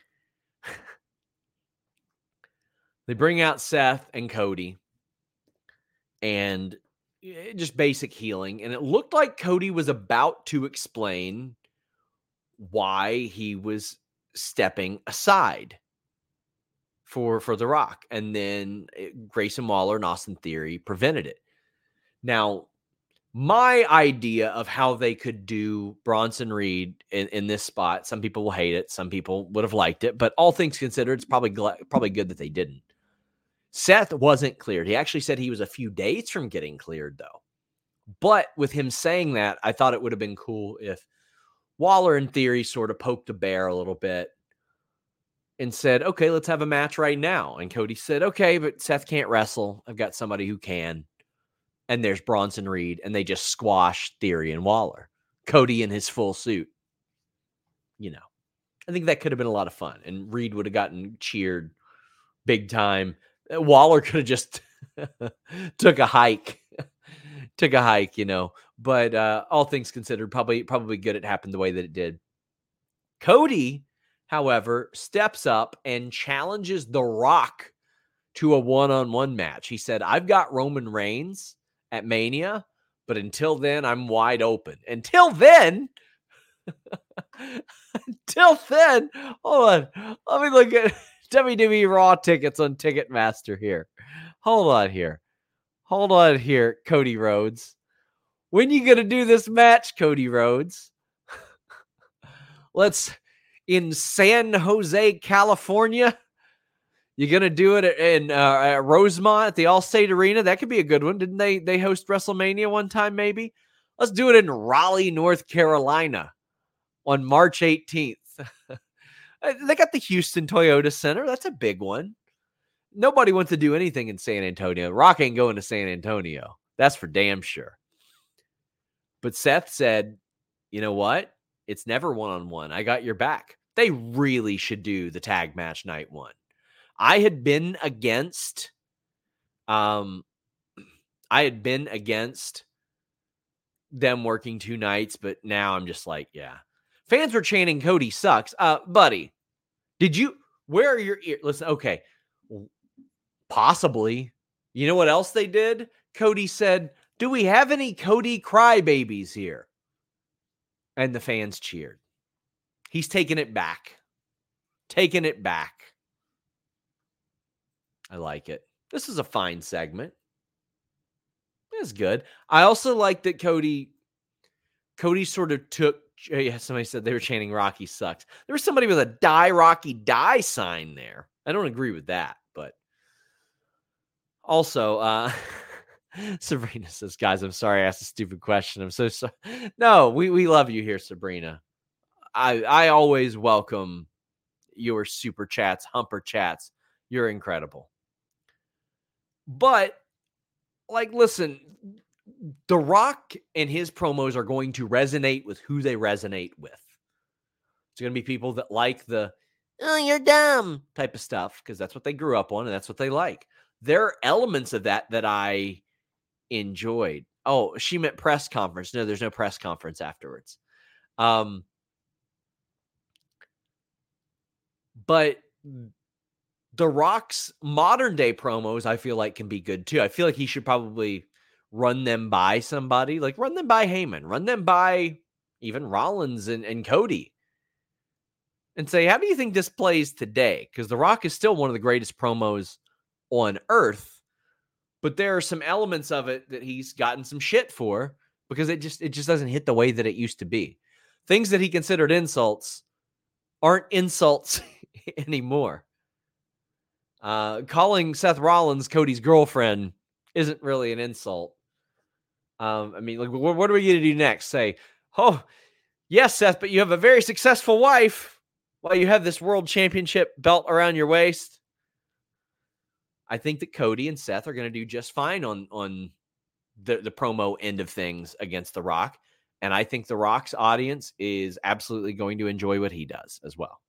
They bring out Seth and Cody and just basic healing. And it looked like Cody was about to explain why he was stepping aside for The Rock. And then Grayson Waller and Austin Theory prevented it. Now, my idea of how they could do Bronson Reed in this spot, some people will hate it. Some people would have liked it. But all things considered, it's probably good that they didn't. Seth wasn't cleared. He actually said he was a few days from getting cleared, though. But with him saying that, I thought it would have been cool if Waller and Theory sort of poked the bear a little bit and said, okay, let's have a match right now. And Cody said, okay, but Seth can't wrestle. I've got somebody who can. And there's Bronson Reed, and they just squash Theory and Waller. Cody in his full suit. You know, I think that could have been a lot of fun. And Reed would have gotten cheered big time. Waller could have just took a hike, you know. But all things considered, probably good it happened the way that it did. Cody, however, steps up and challenges The Rock to a one-on-one match. He said, I've got Roman Reigns at Mania, but until then, I'm wide open. Until then, hold on. Let me look at WWE Raw tickets on Ticketmaster here. Hold on here, Cody Rhodes. When you going to do this match, Cody Rhodes? In San Jose, California. You're going to do it at Rosemont at the Allstate Arena. That could be a good one. Didn't they host WrestleMania one time maybe? Let's do it in Raleigh, North Carolina on March 18th. They got the Houston Toyota Center. That's a big one. Nobody wants to do anything in San Antonio. Rock ain't going to San Antonio. That's for damn sure. But Seth said, you know what? It's never one-on-one. I got your back. They really should do the tag match night one. I had been against them working 2 nights, but now I'm just like, yeah. Fans were chanting Cody sucks. Buddy, where are your ears? Listen, okay. Possibly. You know what else they did? Cody said, do we have any Cody crybabies here? And the fans cheered. He's taking it back. I like it. This is a fine segment. It's good. I also like that Cody sort of took, somebody said they were chanting Rocky sucks. There was somebody with a die Rocky die sign there. I don't agree with that, but also, Sabrina says, guys, I'm sorry I asked a stupid question. I'm so sorry. No, we love you here, Sabrina. I always welcome your super chats, humper chats. You're incredible. But, like, listen, The Rock and his promos are going to resonate with who they resonate with. It's going to be people that like the, oh, you're dumb type of stuff, because that's what they grew up on and that's what they like. There are elements of that I enjoyed. Oh, she meant press conference. No, there's no press conference afterwards. But The Rock's modern day promos, I feel like, can be good too. I feel like he should probably run them by somebody, like run them by Heyman, run them by even Rollins and Cody, and say, how do you think this plays today? Because The Rock is still one of the greatest promos on earth, but there are some elements of it that he's gotten some shit for because it just doesn't hit the way that it used to be. Things that he considered insults aren't insults anymore. Calling Seth Rollins Cody's girlfriend isn't really an insult. I mean, like, what are we going to do next? Say, oh, yes, Seth, but you have a very successful wife while you have this world championship belt around your waist. I think that Cody and Seth are going to do just fine on the promo end of things against The Rock. And I think The Rock's audience is absolutely going to enjoy what he does as well.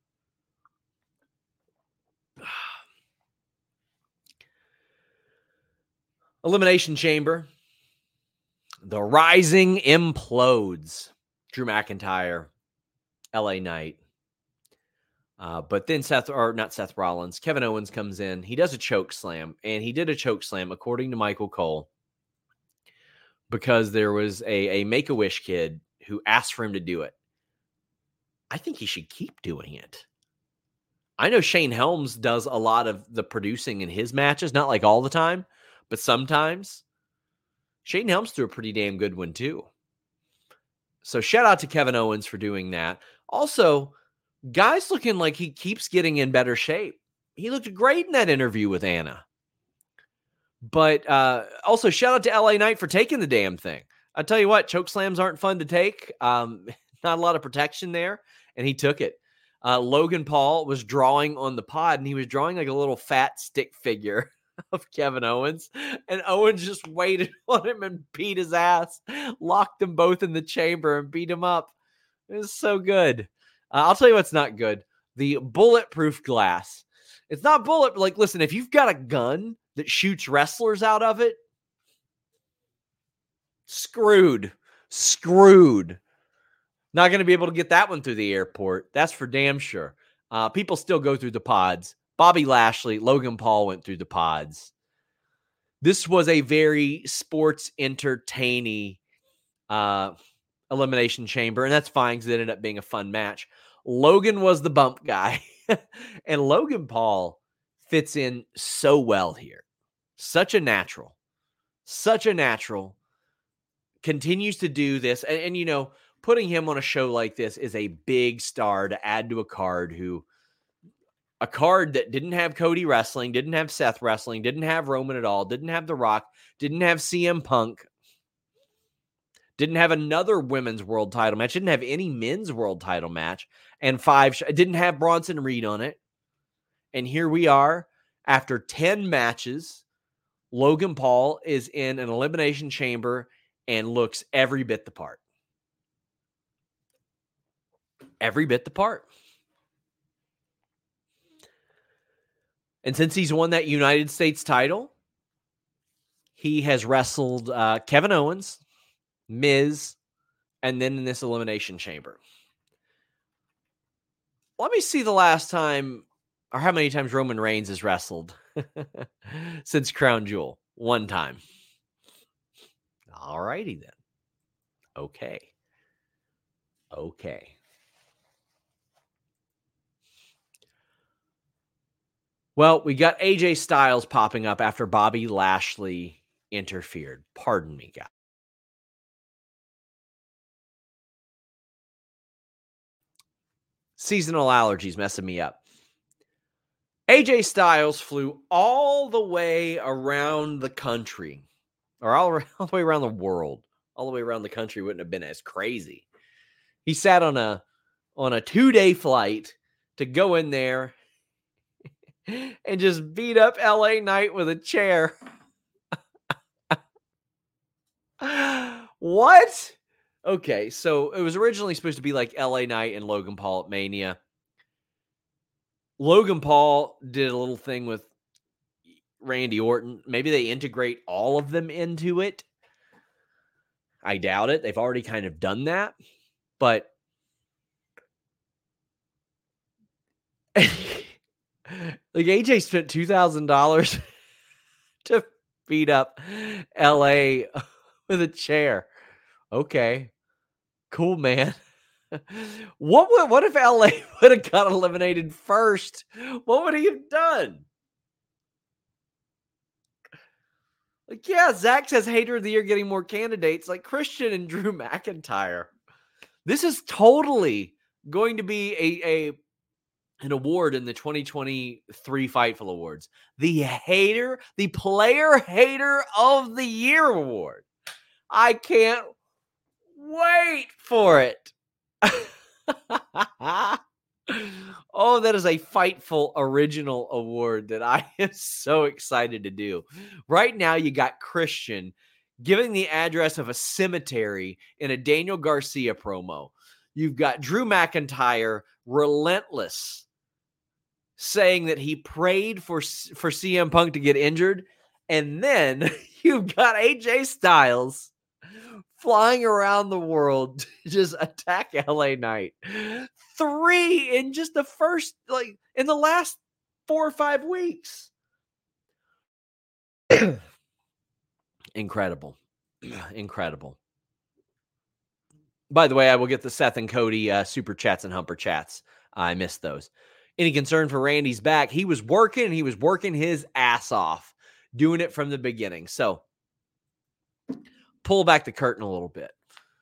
Elimination Chamber. The Rising implodes. Drew McIntyre, LA Knight. But then Seth Rollins, Kevin Owens comes in. He does a choke slam, and he did a choke slam, according to Michael Cole, because there was a Make-A-Wish kid who asked for him to do it. I think he should keep doing it. I know Shane Helms does a lot of the producing in his matches, not like all the time, but sometimes. Shane Helms threw a pretty damn good one too. So shout out to Kevin Owens for doing that. Also, guy's looking like he keeps getting in better shape. He looked great in that interview with Anna. But also shout out to LA Knight for taking the damn thing. I'll tell you what, choke slams aren't fun to take. Not a lot of protection there, and he took it. Logan Paul was drawing on the pod, and he was drawing like a little fat stick figure of Kevin Owens, and Owens just waited on him and beat his ass, locked them both in the chamber and beat him up. It was so good. I'll tell you what's not good. The bulletproof glass. It's not bullet. Like, listen, if you've got a gun that shoots wrestlers out of it, screwed. Not going to be able to get that one through the airport. That's for damn sure. People still go through the pods. Bobby Lashley, Logan Paul went through the pods. This was a very sports entertaining elimination chamber, and that's fine because it ended up being a fun match. Logan was the bump guy, and Logan Paul fits in so well here. Such a natural. Continues to do this, and you know, putting him on a show like this is a big star to add to a card that didn't have Cody wrestling, didn't have Seth wrestling, didn't have Roman at all, didn't have The Rock, didn't have CM Punk, didn't have another women's world title match, didn't have any men's world title match, and didn't have Bronson Reed on it. And here we are, after 10 matches, Logan Paul is in an elimination chamber and looks every bit the part. Every bit the part. And since he's won that United States title, he has wrestled Kevin Owens, Miz, and then in this elimination chamber. Let me see the last time, or how many times Roman Reigns has wrestled since Crown Jewel. One time. All righty then. Okay. Well, we got AJ Styles popping up after Bobby Lashley interfered. Pardon me, guys. Seasonal allergies messing me up. AJ Styles flew all the way around the country, or all the way around the world. All the way around the country wouldn't have been as crazy. He sat on a 2-day flight to go in there and just beat up LA Knight with a chair. What? Okay, so it was originally supposed to be like LA Knight and Logan Paul at Mania. Logan Paul did a little thing with Randy Orton. Maybe they integrate all of them into it. I doubt it. They've already kind of done that. But like AJ spent $2,000 to beat up LA with a chair. Okay. Cool, man. What if LA would have got eliminated first? What would he have done? Like, yeah, Zach says hater of the year getting more candidates like Christian and Drew McIntyre. This is totally going to be an award in the 2023 Fightful Awards. The player hater of the year award. I can't wait for it. Oh, that is a Fightful original award that I am so excited to do. Right now, you got Christian giving the address of a cemetery in a Daniel Garcia promo. You've got Drew McIntyre, relentless, saying that he prayed for CM Punk to get injured. And then you've got AJ Styles flying around the world to just attack LA Knight. 3 in just the first, in the last 4 or 5 weeks. Incredible. Incredible. By the way, I will get the Seth and Cody super chats and humper chats. I missed those. Any concern for Randy's back? He was working his ass off, doing it from the beginning. So pull back the curtain a little bit.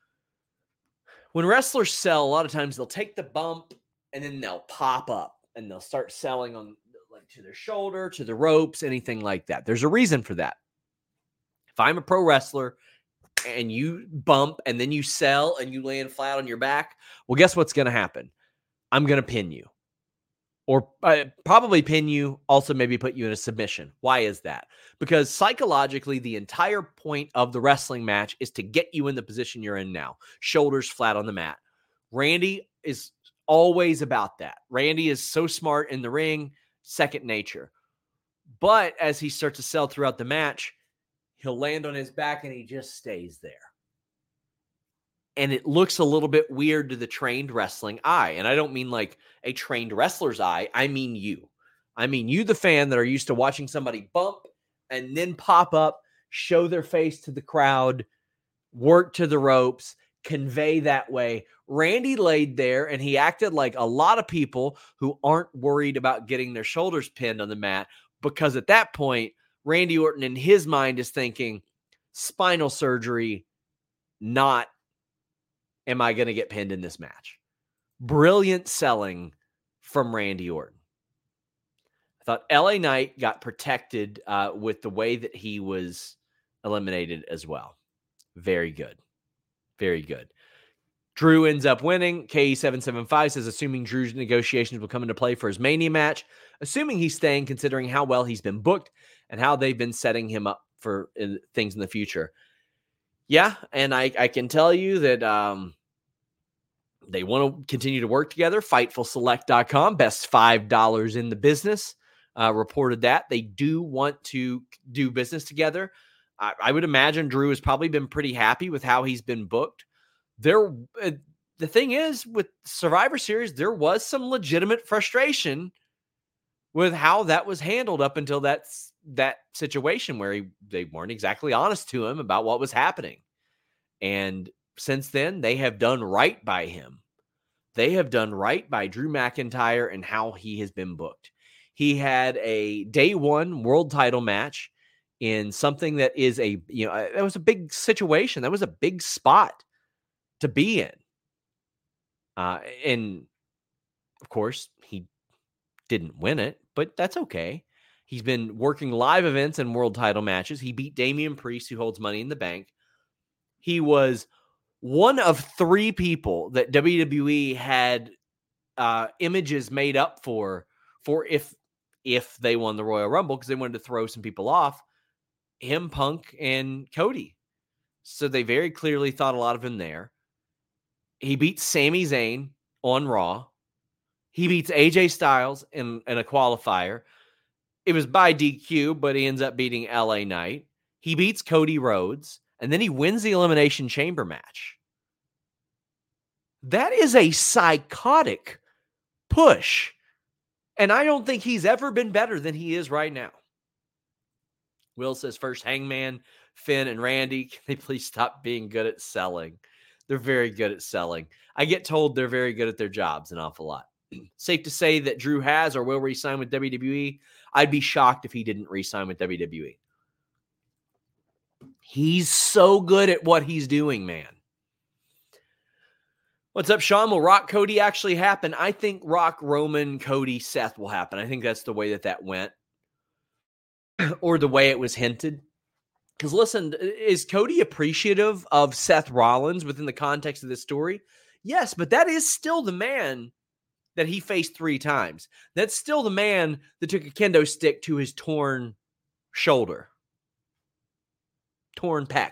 When wrestlers sell, a lot of times they'll take the bump and then they'll pop up and they'll start selling on to their shoulder, to the ropes, anything like that. There's a reason for that. If I'm a pro wrestler and you bump and then you sell and you land flat on your back, well, guess what's going to happen? I'm going to pin you. Or probably pin you, also maybe put you in a submission. Why is that? Because psychologically, the entire point of the wrestling match is to get you in the position you're in now. Shoulders flat on the mat. Randy is always about that. Randy is so smart in the ring, second nature. But as he starts to sell throughout the match, he'll land on his back and he just stays there. And it looks a little bit weird to the trained wrestling eye. And I don't mean like a trained wrestler's eye. I mean you. I mean you, the fan that are used to watching somebody bump and then pop up, show their face to the crowd, work to the ropes, convey that way. Randy laid there and he acted like a lot of people who aren't worried about getting their shoulders pinned on the mat, because at that point, Randy Orton in his mind is thinking spinal surgery, not am I going to get pinned in this match? Brilliant selling from Randy Orton. I thought LA Knight got protected with the way that he was eliminated as well. Very good. Very good. Drew ends up winning. KE775 says, assuming Drew's negotiations will come into play for his Mania match, assuming he's staying, considering how well he's been booked and how they've been setting him up for things in the future. Yeah, and I can tell you that they want to continue to work together. FightfulSelect.com, best $5 in the business, reported that. They do want to do business together. I would imagine Drew has probably been pretty happy with how he's been booked. The thing is, with Survivor Series, there was some legitimate frustration with how that was handled up until that situation where they weren't exactly honest to him about what was happening. And since then, they have done right by him. They have done right by Drew McIntyre and how he has been booked. He had a day one world title match in something that is that was a big situation. That was a big spot to be in. And of course, he didn't win it, but that's okay. He's been working live events and world title matches. He beat Damian Priest, who holds Money in the Bank. He was one of 3 people that WWE had images made up for if they won the Royal Rumble, because they wanted to throw some people off. Him, Punk, and Cody. So they very clearly thought a lot of him there. He beats Sami Zayn on Raw. He beats AJ Styles in a qualifier. It was by DQ, but he ends up beating LA Knight. He beats Cody Rhodes and then he wins the Elimination Chamber match. That is a psychotic push. And I don't think he's ever been better than he is right now. Will says, first Hangman, Finn, and Randy, can they please stop being good at selling? They're very good at selling. I get told they're very good at their jobs an awful lot. Safe to say that Drew has or will re-sign with WWE. I'd be shocked if he didn't re-sign with WWE. He's so good at what he's doing, man. What's up, Sean? Will Rock Cody actually happen? I think Rock, Roman, Cody, Seth will happen. I think that's the way that went. Or the way it was hinted. Because listen, is Cody appreciative of Seth Rollins within the context of this story? Yes, but that is still the man that he faced 3 times. That's still the man that took a kendo stick to his torn shoulder. Torn pec.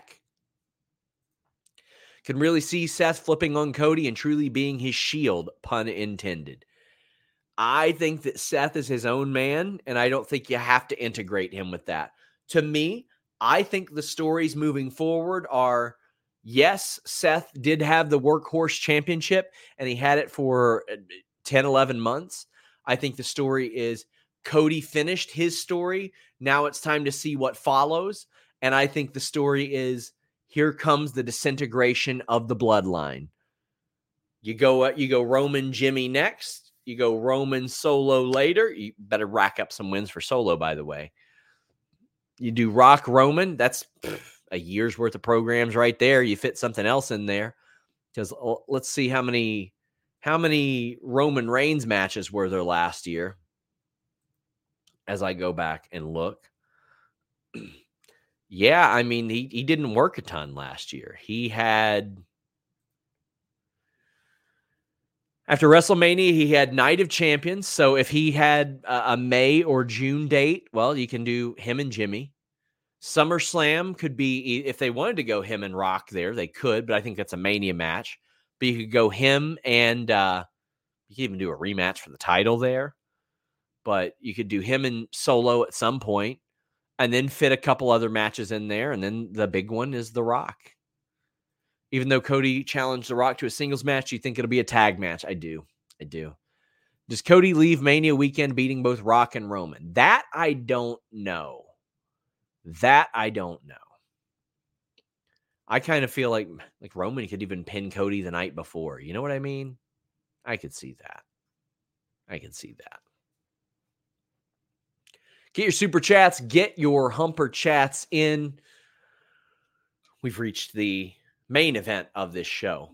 Can really see Seth flipping on Cody and truly being his shield, pun intended. I think that Seth is his own man, and I don't think you have to integrate him with that. To me, I think the stories moving forward are, yes, Seth did have the Workhorse Championship, and he had it for 10, 11 months. I think the story is Cody finished his story. Now it's time to see what follows. And I think the story is, here comes the disintegration of the bloodline. You go Roman Jimmy next. You go Roman Solo later. You better rack up some wins for Solo, by the way. You do Rock Roman. That's a year's worth of programs right there. You fit something else in there. Because let's see how many Roman Reigns matches were there last year. As I go back and look. Yeah, I mean, he didn't work a ton last year. He had, after WrestleMania, he had Night of Champions. So if he had a May or June date, well, you can do him and Jimmy. SummerSlam could be, if they wanted to go him and Rock there, they could, but I think that's a Mania match. But you could go him and you could even do a rematch for the title there. But you could do him and Solo at some point. And then fit a couple other matches in there. And then the big one is The Rock. Even though Cody challenged The Rock to a singles match, you think it'll be a tag match? I do. Does Cody leave Mania weekend beating both Rock and Roman? That I don't know. I kind of feel like Roman could even pin Cody the night before. You know what I mean? I could see that. Get your super chats. Get your humper chats in. We've reached the main event of this show.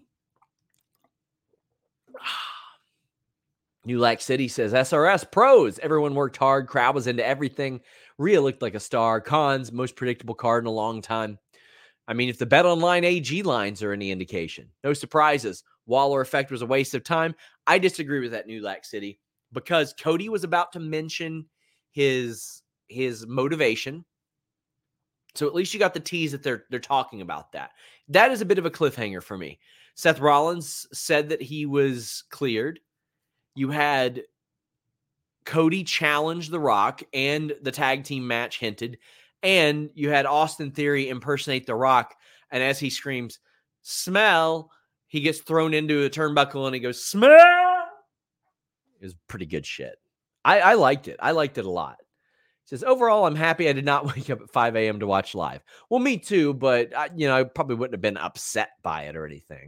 New Lac City says, SRS pros. Everyone worked hard. Crowd was into everything. Rhea looked like a star. Khan's most predictable card in a long time. I mean, if the BetOnline AG lines are any indication, no surprises. Waller effect was a waste of time. I disagree with that, New Lac City, because Cody was about to mention his motivation. So at least you got the tease that they're talking about that. That is a bit of a cliffhanger for me. Seth Rollins said that he was cleared. You had Cody challenge The Rock and the tag team match hinted. And you had Austin Theory impersonate The Rock. And as he screams, smell, he gets thrown into a turnbuckle and he goes, smell. It was pretty good shit. I liked it. I liked it a lot. He says, overall, I'm happy I did not wake up at 5 a.m. to watch live. Well, me too, but I probably wouldn't have been upset by it or anything.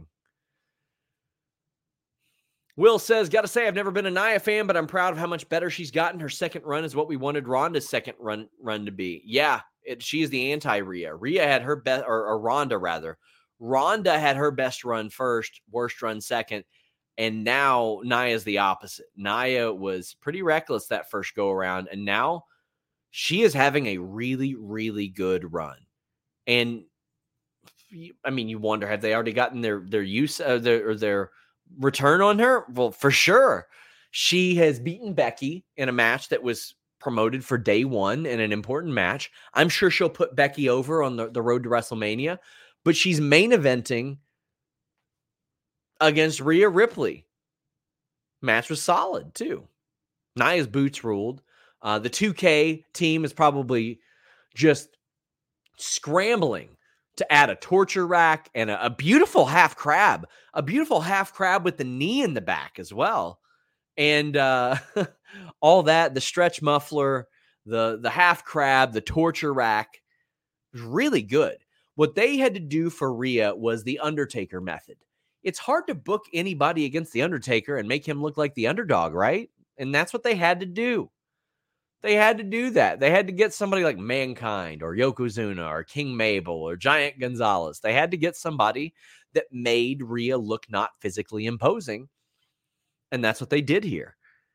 Will says, got to say, I've never been a Nia fan, but I'm proud of how much better she's gotten. Her second run is what we wanted Ronda's second run to be. Yeah, she is the anti-Rhea. Rhea had her best, or Ronda rather. Ronda had her best run first, worst run second, and now Nia's the opposite. Nia was pretty reckless that first go around, and now she is having a really, really good run. And I mean, you wonder, have they already gotten their use of their return on her? Well, for sure. She has beaten Becky in a match that was promoted for day one in an important match. I'm sure she'll put Becky over on the road to WrestleMania, but she's main eventing against Rhea Ripley. Match was solid too. Nia's boots ruled. The 2K team is probably just scrambling to add a torture rack and a beautiful half crab with the knee in the back as well. And all that, the stretch muffler, the half crab, the torture rack was really good. What they had to do for Rhea was the Undertaker method. It's hard to book anybody against the Undertaker and make him look like the underdog, right? And that's what they had to do. They had to do that. They had to get somebody like Mankind or Yokozuna or King Mabel or Giant Gonzalez. They had to get somebody that made Rhea look not physically imposing. And that's what they did here.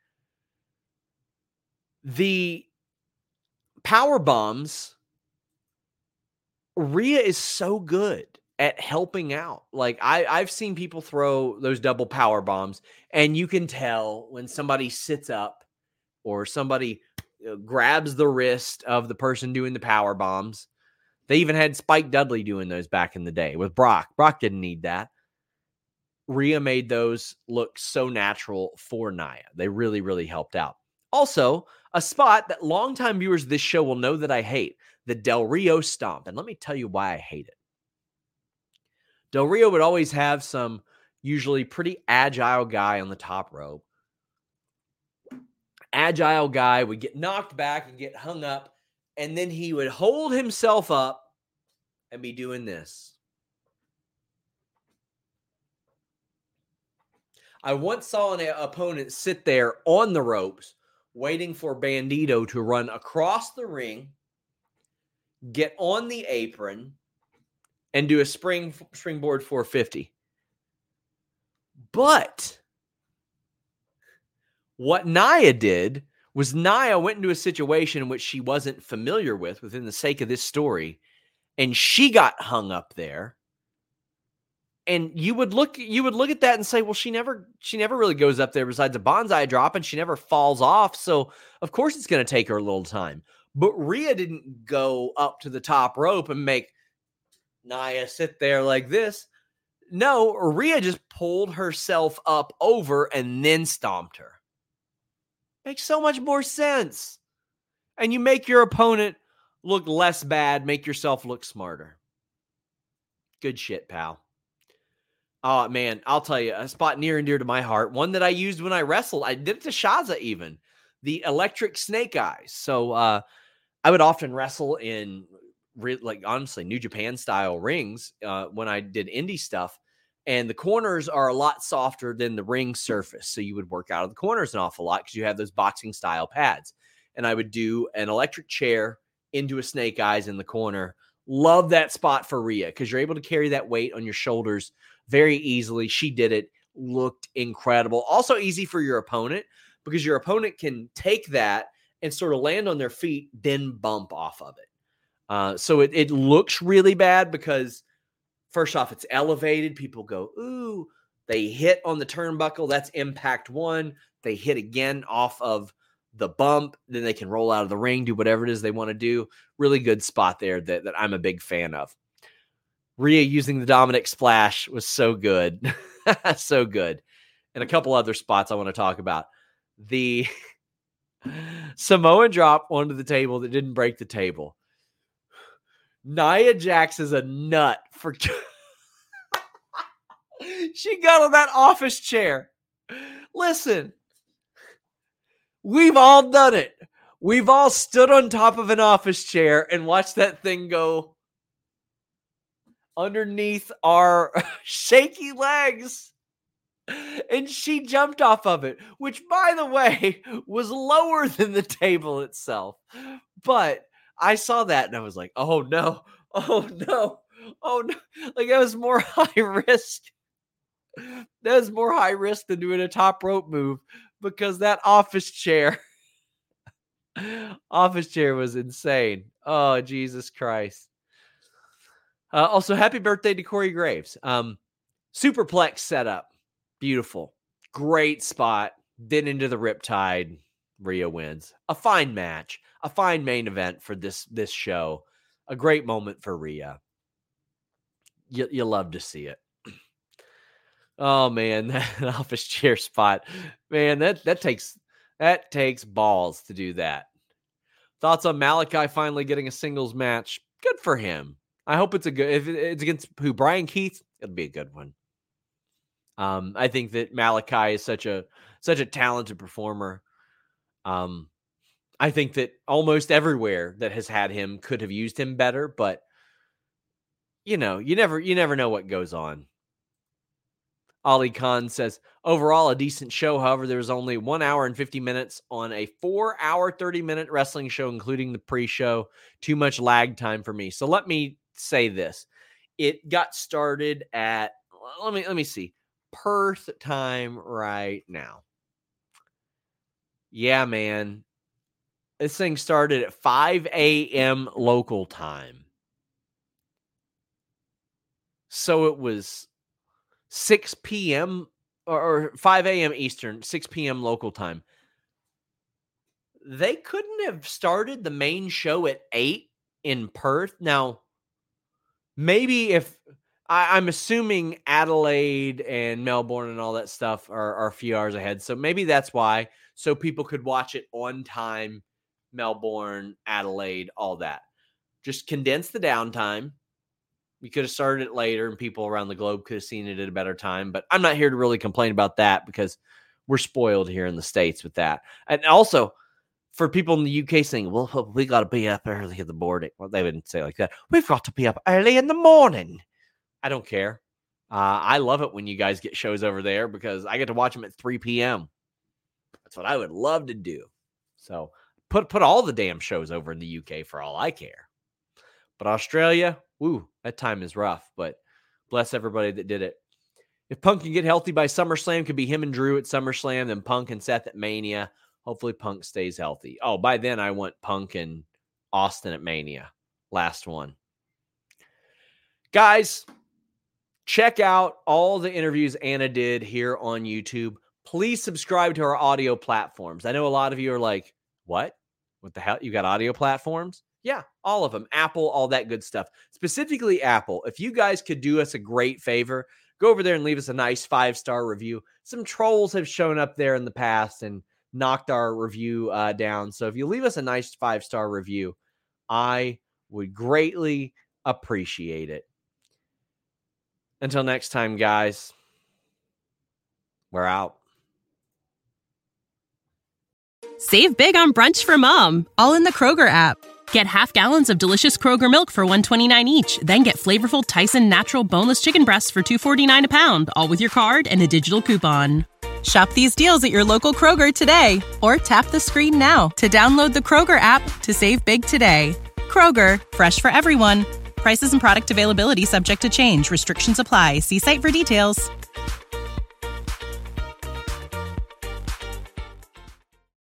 The power bombs, Rhea is so good at helping out. Like I've seen people throw those double power bombs, and you can tell when somebody sits up or somebody grabs the wrist of the person doing the power bombs. They even had Spike Dudley doing those back in the day with Brock. Brock didn't need that. Rhea made those look so natural for Nia. They really, really helped out. Also, a spot that longtime viewers of this show will know that I hate, the Del Rio stomp. And let me tell you why I hate it. Del Rio would always have some usually pretty agile guy on the top rope. Agile guy would get knocked back and get hung up, and then he would hold himself up and be doing this. I once saw an opponent sit there on the ropes waiting for Bandito to run across the ring, get on the apron, and do a springboard 450. But what Nia did was Nia went into a situation in which she wasn't familiar with within the sake of this story, and she got hung up there. And you would look at that and say, well, she never really goes up there besides a bonsai drop, and she never falls off. So of course it's going to take her a little time. But Rhea didn't go up to the top rope and make Nia sit there like this. No, Rhea just pulled herself up over and then stomped her. Makes so much more sense. And you make your opponent look less bad, make yourself look smarter. Good shit, pal. Oh, man, I'll tell you, a spot near and dear to my heart, one that I used when I wrestled. I did it to Shaza even, the electric snake eyes. So I would often wrestle in, honestly, New Japan style rings when I did indie stuff. And the corners are a lot softer than the ring surface. So you would work out of the corners an awful lot because you have those boxing style pads. And I would do an electric chair into a snake eyes in the corner. Love that spot for Rhea because you're able to carry that weight on your shoulders very easily. She did it. Looked incredible. Also easy for your opponent because your opponent can take that and sort of land on their feet, then bump off of it. So it looks really bad because first off, it's elevated. People go, ooh, they hit on the turnbuckle. That's impact one. They hit again off of the bump. Then they can roll out of the ring, do whatever it is they want to do. Really good spot there that I'm a big fan of. Rhea using the Dominic Splash was so good. So good. And a couple other spots I want to talk about. The Samoan drop onto the table that didn't break the table. Nia Jax is a nut for she got on that office chair. Listen, we've all done it. We've all stood on top of an office chair and watched that thing go underneath our shaky legs. And she jumped off of it, which, by the way, was lower than the table itself. But I saw that and I was like, oh no, oh no, oh no. Like that was more high risk. That was more high risk than doing a top rope move because that office chair was insane. Oh, Jesus Christ. Also, happy birthday to Corey Graves. Superplex setup. Beautiful. Great spot. Then into the Riptide. Rhea wins. A fine match. A fine main event for this show. A great moment for Rhea. You love to see it. Oh man, that office chair spot. Man, that takes balls to do that. Thoughts on Malachi finally getting a singles match? Good for him. I hope it's a good. If it's against who, Brian Keith, it'll be a good one. I think that Malachi is such a talented performer. I think that almost everywhere that has had him could have used him better, but you never know what goes on. Ali Khan says, overall, a decent show. However, there was only 1 hour and 50 minutes on a 4-hour, 30-minute wrestling show, including the pre-show. Too much lag time for me. So let me say this. It got started at, let me see, Perth time right now. Yeah, man. This thing started at 5 a.m. local time. So it was 6 p.m. or 5 a.m. Eastern, 6 p.m. local time. They couldn't have started the main show at 8 in Perth. Now, maybe if I'm assuming Adelaide and Melbourne and all that stuff are a few hours ahead. So maybe that's why. So people could watch it on time. Melbourne, Adelaide, all that. Just condense the downtime. We could have started it later and people around the globe could have seen it at a better time. But I'm not here to really complain about that because we're spoiled here in the States with that. And also, for people in the UK saying, well, we got to be up early in the morning. Well, they wouldn't say it like that. We've got to be up early in the morning. I don't care. I love it when you guys get shows over there because I get to watch them at 3 p.m. That's what I would love to do. So put all the damn shows over in the UK for all I care. But Australia, woo, that time is rough. But bless everybody that did it. If Punk can get healthy by SummerSlam, could be him and Drew at SummerSlam, then Punk and Seth at Mania. Hopefully Punk stays healthy. Oh, by then I want Punk and Austin at Mania. Last one. Guys, check out all the interviews Anna did here on YouTube. Please subscribe to our audio platforms. I know a lot of you are like, what? What the hell? You got audio platforms? Yeah, all of them. Apple, all that good stuff. Specifically Apple. If you guys could do us a great favor, go over there and leave us a nice 5-star review. Some trolls have shown up there in the past and knocked our review down. So if you leave us a nice 5-star review, I would greatly appreciate it. Until next time, guys, we're out. Save big on brunch for mom, all in the Kroger app. Get half gallons of delicious Kroger milk for $1.29 each. Then get flavorful Tyson natural boneless chicken breasts for $2.49 a pound, all with your card and a digital coupon. Shop these deals at your local Kroger today, or tap the screen now to download the Kroger app to save big today. Kroger, fresh for everyone. Prices and product availability subject to change. Restrictions apply. See site for details.